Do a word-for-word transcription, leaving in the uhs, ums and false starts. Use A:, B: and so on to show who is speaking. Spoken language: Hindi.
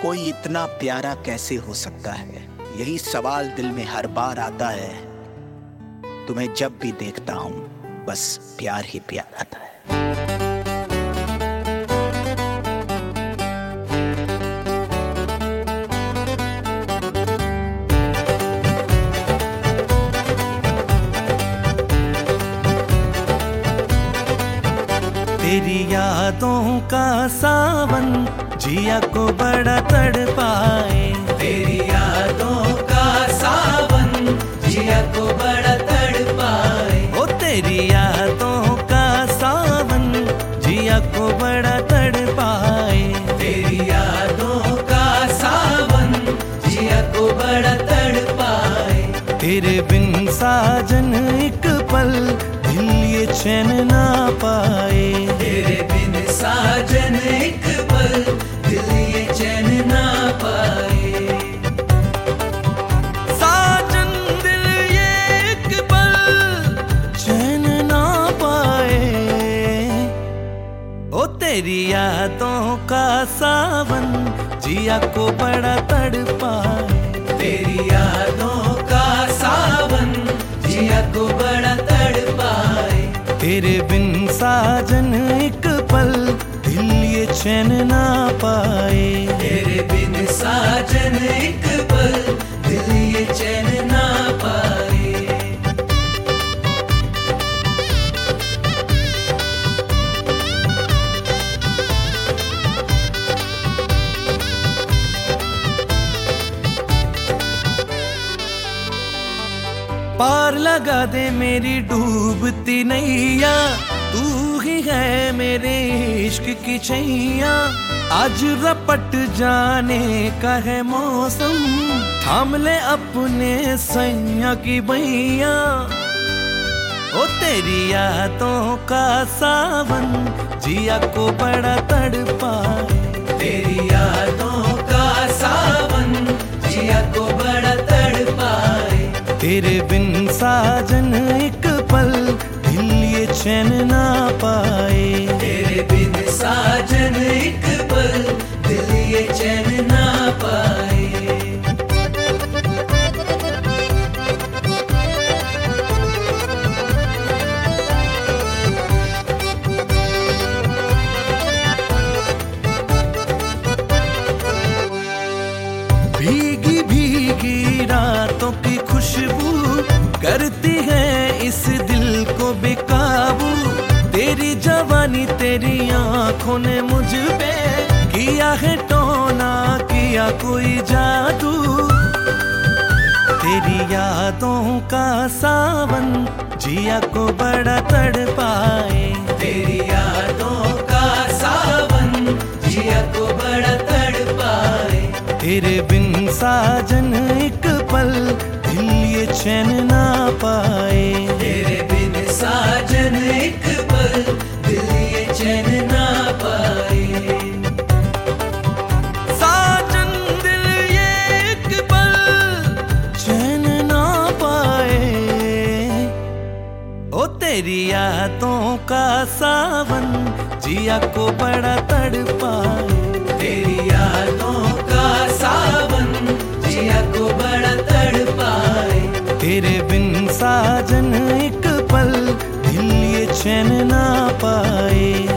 A: कोई इतना प्यारा कैसे हो सकता है, यही सवाल दिल में हर बार आता है। तुम्हें जब भी देखता हूँ बस प्यार ही प्यार आता है।
B: तेरी यादों का सावन जिया को बड़ा तड़पाए।
C: तेरी यादों का सावन जिया को बड़ा तड़पाए।
B: ओ तेरी यादों का सावन जिया को बड़ा तड़पाए।
C: तेरी यादों का सावन जिया को बड़ा तड़पाए।
B: तेरे बिन साजन एक पल दिल ये चैन ना पाए।
C: तेरे बिन साजन एक पल दिल ये चैन ना पाए।
B: साजन दिल ये एक पल चैन ना पाए। ओ तेरी यादों का सावन जिया को बड़ा तड़पाए।
C: तेरी यादों का सावन जिया को बड़ा तड़पाए।
B: तेरे बिन साजन एक पल दिल ये चैन ना पाए।
C: तेरे बिन साजन एक पल दिल ये चैन ना पाए।
B: पार लगा दे मेरी डूबती नैया, तू ही है मेरे इश्क की छैया। आज रपट जाने का है मौसम, थाम ले अपने सैया की बैया। ओ तेरी यादों का सावन जिया को बड़ा तड़पाए।
C: तेरी यादों का सावन जिया को बड़ा तड़पाए।
B: तेरे बिन साजन एक पल दिल ये चैन ना पाए।
C: तेरे बिन साजन एक पल दिल ये चैन ना पाए।
B: भीगी भीगी रातों की खुशबू करती है इस दिल को बेकाबू। तेरी जवानी तेरी आंखों ने मुझ पे किया है टोना, किया कोई जादू। तेरी यादों का सावन जिया को बड़ा तड़पाए।
C: तेरी यादों का सावन जिया को बड़ा तड़पाए।
B: तेरे बिन साजन एक पल दिल ये चैन ना पाए।
C: तेरे बिन साजन एक पल दिल ये चैन ना पाए।
B: साजन दिल ये एक पल चैन ना पाए। ओ तेरी यादों का सावन जिया को बड़ा तड़पाए।
C: तेरी यादों का सावन जिया को बड़ा तड़पाए।
B: तेरे बिन साजन एक पल दिल ये चैन ना पाए।